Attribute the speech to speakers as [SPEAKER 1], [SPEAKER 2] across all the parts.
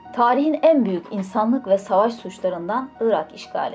[SPEAKER 1] Tarihin en büyük insanlık ve savaş suçlarından Irak işgali.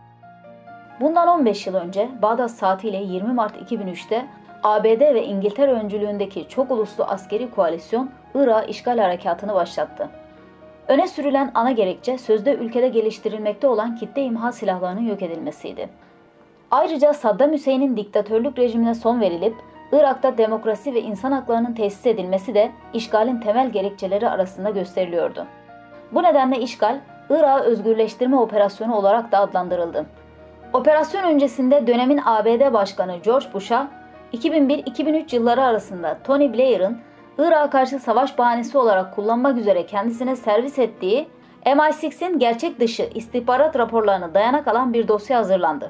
[SPEAKER 1] Bundan 15 yıl önce Bağdat saatiyle 20 Mart 2003'te ABD ve İngiltere öncülüğündeki çok uluslu askeri koalisyon Irak'a işgal harekatını başlattı. Öne sürülen ana gerekçe sözde ülkede geliştirilmekte olan kitle imha silahlarının yok edilmesiydi. Ayrıca Saddam Hüseyin'in diktatörlük rejimine son verilip Irak'ta demokrasi ve insan haklarının tesis edilmesi de işgalin temel gerekçeleri arasında gösteriliyordu. Bu nedenle işgal, Irak'ı özgürleştirme operasyonu olarak da adlandırıldı. Operasyon öncesinde dönemin ABD Başkanı George Bush'a 2001-2003 yılları arasında Tony Blair'ın Irak'a karşı savaş bahanesi olarak kullanmak üzere kendisine servis ettiği MI6'in gerçek dışı istihbarat raporlarına dayanak alan bir dosya hazırlandı.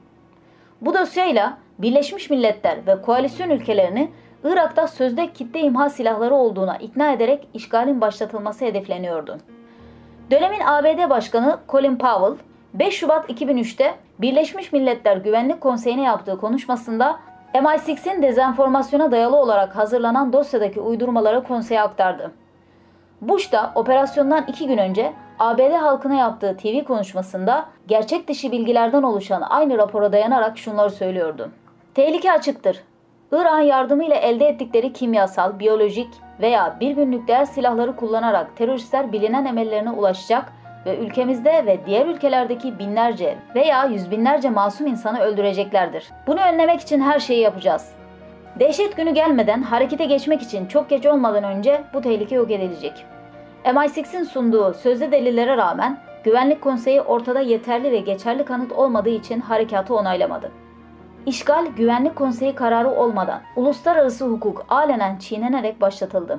[SPEAKER 1] Bu dosyayla Birleşmiş Milletler ve koalisyon ülkelerini Irak'ta sözde kitle imha silahları olduğuna ikna ederek işgalin başlatılması hedefleniyordu. Dönemin ABD Başkanı Colin Powell, 5 Şubat 2003'te Birleşmiş Milletler Güvenlik Konseyi'ne yaptığı konuşmasında MI6'in dezenformasyona dayalı olarak hazırlanan dosyadaki uydurmaları konseye aktardı. Bush da operasyondan 2 gün önce ABD halkına yaptığı TV konuşmasında gerçek dışı bilgilerden oluşan aynı rapora dayanarak şunları söylüyordu. Tehlike açıktır. Irak'ın yardımıyla elde ettikleri kimyasal, biyolojik veya bir günlük değer silahları kullanarak teröristler bilinen emellerine ulaşacak ve ülkemizde ve diğer ülkelerdeki binlerce veya yüz binlerce masum insanı öldüreceklerdir. Bunu önlemek için her şeyi yapacağız. Dehşet günü gelmeden harekete geçmek için çok geç olmadan önce bu tehlike yok edilecek. MI6'in sunduğu sözde delillere rağmen Güvenlik Konseyi ortada yeterli ve geçerli kanıt olmadığı için harekatı onaylamadı. İşgal, Güvenlik Konseyi kararı olmadan uluslararası hukuk alenen çiğnenerek başlatıldı.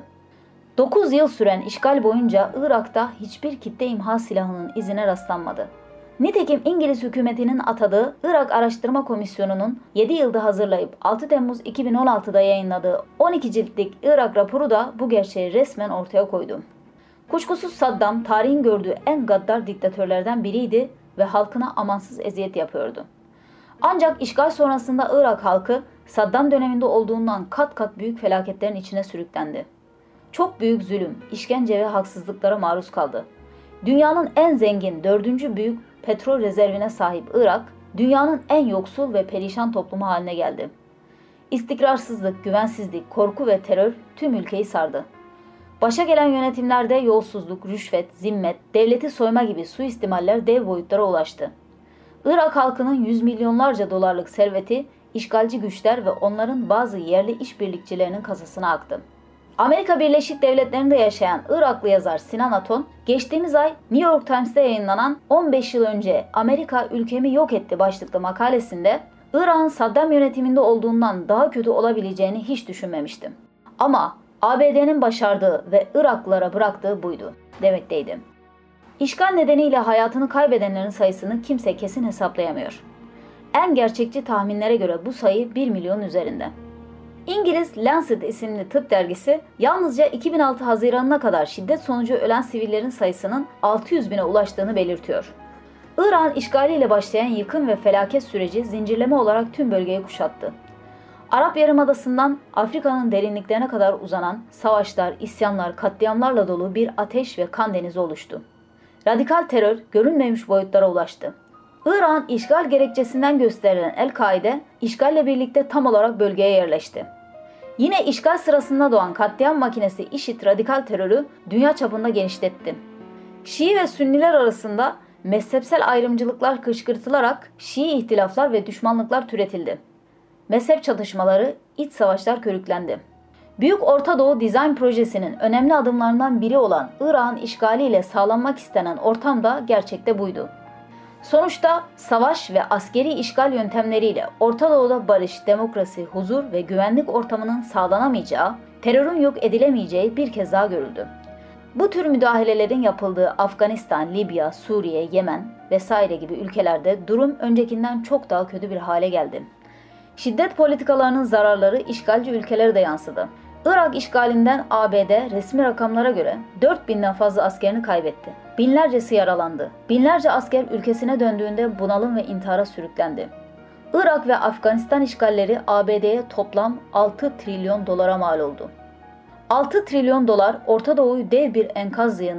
[SPEAKER 1] 9 yıl süren işgal boyunca Irak'ta hiçbir kitle imha silahının izine rastlanmadı. Nitekim İngiliz hükümetinin atadığı Irak Araştırma Komisyonu'nun 7 yılda hazırlayıp 6 Temmuz 2016'da yayınladığı 12 ciltlik Irak raporu da bu gerçeği resmen ortaya koydu. Kuşkusuz Saddam tarihin gördüğü en gaddar diktatörlerden biriydi ve halkına amansız eziyet yapıyordu. Ancak işgal sonrasında Irak halkı Saddam döneminde olduğundan kat kat büyük felaketlerin içine sürüklendi. Çok büyük zulüm, işkence ve haksızlıklara maruz kaldı. Dünyanın en zengin 4. büyük petrol rezervine sahip Irak, dünyanın en yoksul ve perişan toplumu haline geldi. İstikrarsızlık, güvensizlik, korku ve terör tüm ülkeyi sardı. Başa gelen yönetimlerde yolsuzluk, rüşvet, zimmet, devleti soyma gibi suistimaller dev boyutlara ulaştı. Irak halkının yüz milyonlarca dolarlık serveti işgalci güçler ve onların bazı yerli işbirlikçilerinin kasasına aktı. Amerika Birleşik Devletleri'nde yaşayan Iraklı yazar Sinan Aton, geçtiğimiz ay New York Times'te yayınlanan 15 yıl önce Amerika ülkemi yok etti başlıklı makalesinde Irak'ın Saddam yönetiminde olduğundan daha kötü olabileceğini hiç düşünmemiştim. Ama ABD'nin başardığı ve Iraklılara bıraktığı buydu demekteydi. İşgal nedeniyle hayatını kaybedenlerin sayısını kimse kesin hesaplayamıyor. En gerçekçi tahminlere göre bu sayı 1 milyon üzerinde. İngiliz Lancet isimli tıp dergisi yalnızca 2006 Haziran'ına kadar şiddet sonucu ölen sivillerin sayısının 600 bine ulaştığını belirtiyor. Irak'ın işgaliyle başlayan yıkım ve felaket süreci zincirleme olarak tüm bölgeyi kuşattı. Arap Yarımadası'ndan Afrika'nın derinliklerine kadar uzanan savaşlar, isyanlar, katliamlarla dolu bir ateş ve kan denizi oluştu. Radikal terör görünmemiş boyutlara ulaştı. Irak'ın işgal gerekçesinden gösterilen El-Kaide, işgalle birlikte tam olarak bölgeye yerleşti. Yine işgal sırasında doğan katliam makinesi IŞİD radikal terörü dünya çapında genişletti. Şii ve Sünniler arasında mezhepsel ayrımcılıklar kışkırtılarak Şii ihtilaflar ve düşmanlıklar türetildi. Mezhep çatışmaları, iç savaşlar körüklendi. Büyük Orta Doğu Dizayn Projesi'nin önemli adımlarından biri olan Irak'ın işgaliyle sağlanmak istenen ortam da gerçekte buydu. Sonuçta savaş ve askeri işgal yöntemleriyle Orta Doğu'da barış, demokrasi, huzur ve güvenlik ortamının sağlanamayacağı, terörün yok edilemeyeceği bir kez daha görüldü. Bu tür müdahalelerin yapıldığı Afganistan, Libya, Suriye, Yemen vesaire gibi ülkelerde durum öncekinden çok daha kötü bir hale geldi. Şiddet politikalarının zararları işgalci ülkelere de yansıdı. Irak işgalinden ABD resmi rakamlara göre 4000'den fazla askerini kaybetti. Binlercesi yaralandı. Binlerce asker ülkesine döndüğünde bunalım ve intihara sürüklendi. Irak ve Afganistan işgalleri ABD'ye toplam 6 trilyon dolara mal oldu. 6 trilyon dolar Orta Doğu'yu dev bir enkaz yığını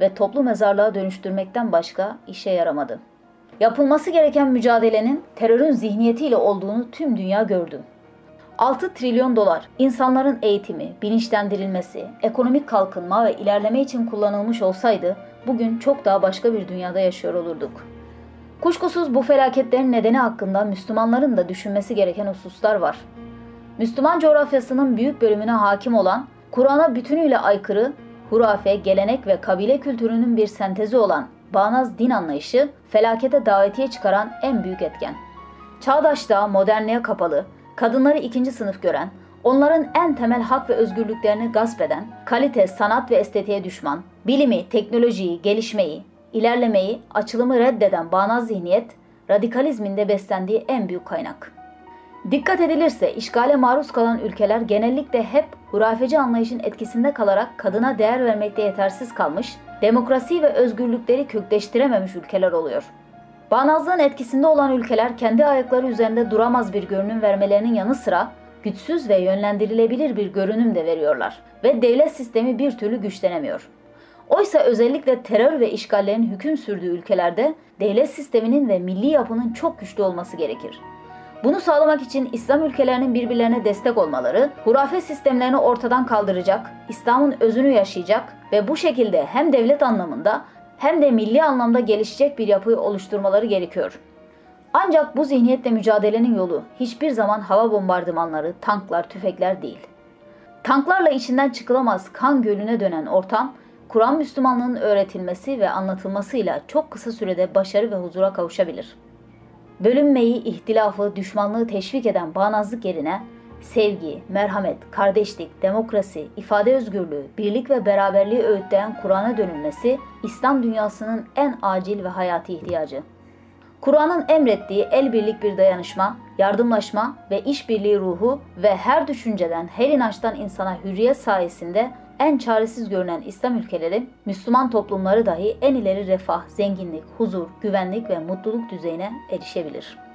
[SPEAKER 1] ve toplu mezarlığa dönüştürmekten başka işe yaramadı. Yapılması gereken mücadelenin terörün zihniyetiyle olduğunu tüm dünya gördü. 6 trilyon dolar insanların eğitimi, bilinçlendirilmesi, ekonomik kalkınma ve ilerleme için kullanılmış olsaydı bugün çok daha başka bir dünyada yaşıyor olurduk. Kuşkusuz bu felaketlerin nedeni hakkında Müslümanların da düşünmesi gereken hususlar var. Müslüman coğrafyasının büyük bölümüne hakim olan, Kur'an'a bütünüyle aykırı, hurafe, gelenek ve kabile kültürünün bir sentezi olan bağnaz din anlayışı, felakete davetiye çıkaran en büyük etken. Çağdaşlığa, modernliğe kapalı, kadınları ikinci sınıf gören, onların en temel hak ve özgürlüklerini gasp eden, kalite, sanat ve estetiğe düşman, bilimi, teknolojiyi, gelişmeyi, ilerlemeyi, açılımı reddeden bağnaz zihniyet, radikalizmin de beslendiği en büyük kaynak. Dikkat edilirse işgale maruz kalan ülkeler genellikle hep hurafeci anlayışın etkisinde kalarak kadına değer vermekte yetersiz kalmış, demokrasi ve özgürlükleri kökleştirememiş ülkeler oluyor. Bağnazlığın etkisinde olan ülkeler kendi ayakları üzerinde duramaz bir görünüm vermelerinin yanı sıra güçsüz ve yönlendirilebilir bir görünüm de veriyorlar ve devlet sistemi bir türlü güçlenemiyor. Oysa özellikle terör ve işgallerin hüküm sürdüğü ülkelerde devlet sisteminin ve milli yapının çok güçlü olması gerekir. Bunu sağlamak için İslam ülkelerinin birbirlerine destek olmaları, hurafe sistemlerini ortadan kaldıracak, İslam'ın özünü yaşayacak ve bu şekilde hem devlet anlamında hem de milli anlamda gelişecek bir yapıyı oluşturmaları gerekiyor. Ancak bu zihniyetle mücadelenin yolu hiçbir zaman hava bombardımanları, tanklar, tüfekler değil. Tanklarla içinden çıkılamaz kan gölüne dönen ortam, Kur'an Müslümanlığının öğretilmesi ve anlatılmasıyla çok kısa sürede başarı ve huzura kavuşabilir. Bölünmeyi, ihtilafı, düşmanlığı teşvik eden bağnazlık yerine sevgi, merhamet, kardeşlik, demokrasi, ifade özgürlüğü, birlik ve beraberliği öğütleyen Kur'an'a dönülmesi İslam dünyasının en acil ve hayati ihtiyacı. Kur'an'ın emrettiği el birlik bir dayanışma, yardımlaşma ve işbirliği ruhu ve her düşünceden, her inançtan insana hürriyet sayesinde en çaresiz görünen İslam ülkeleri, Müslüman toplumları dahi en ileri refah, zenginlik, huzur, güvenlik ve mutluluk düzeyine erişebilir.